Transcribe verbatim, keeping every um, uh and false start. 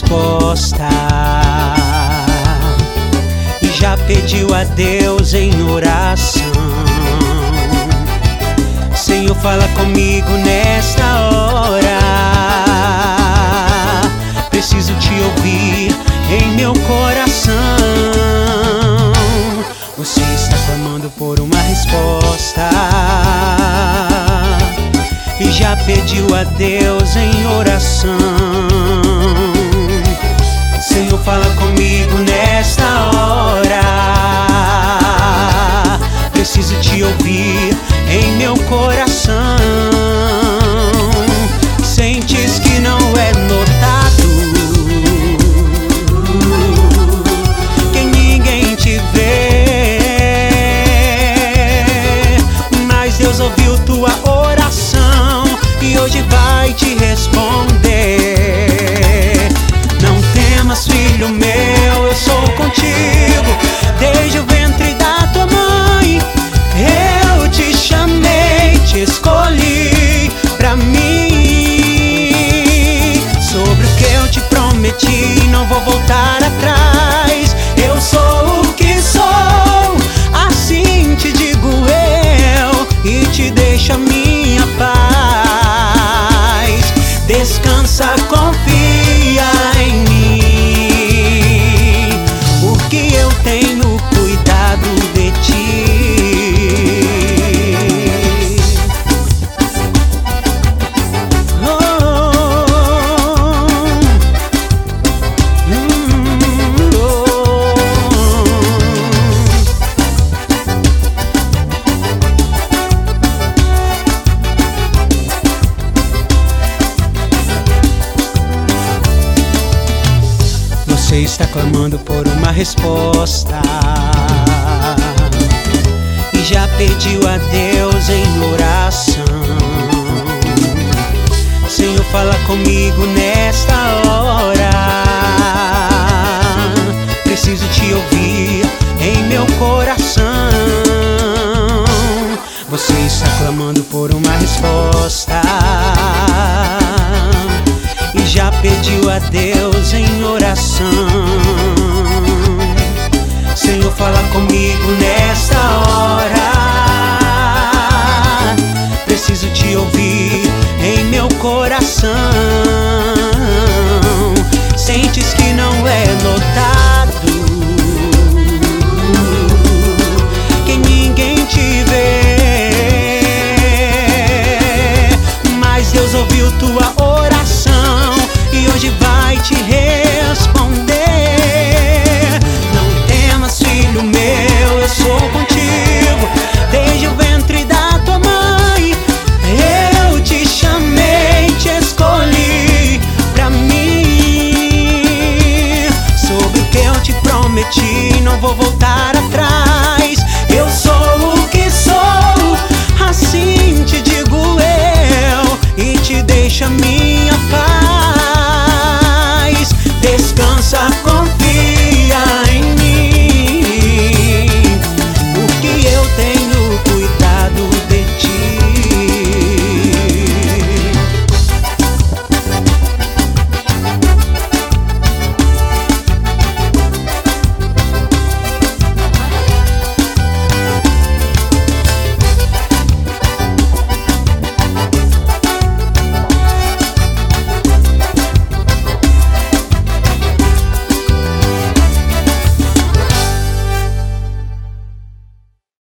resposta e já pediu a Deus em oração. Senhor, fala comigo nesta hora. Preciso te ouvir em meu coração. Você está clamando por uma resposta e já pediu a Deus em oração. Senhor, fala comigo nesta hora. Preciso te ouvir em meu coração. Sentes que não é notado, que ninguém te vê, mas Deus ouviu tua oração e hoje vai te responder. Não temas, filho meu, eu sou contigo desde o ventre da tua mãe. Eu te chamei, te escolhi pra mim. Sobre o que eu te prometi, não vou voltar atrás. Eu sou o que sou, assim te digo eu, e te deixo a minha paz. Descansa, confia em mim, porque eu tenho cuidado de ti. Você está clamando por uma resposta e já pediu a Deus em oração. Senhor, fala comigo nesta hora. Preciso te ouvir em meu coração. Você está clamando por uma resposta e já pediu a Deus em oração. Senhor, fala comigo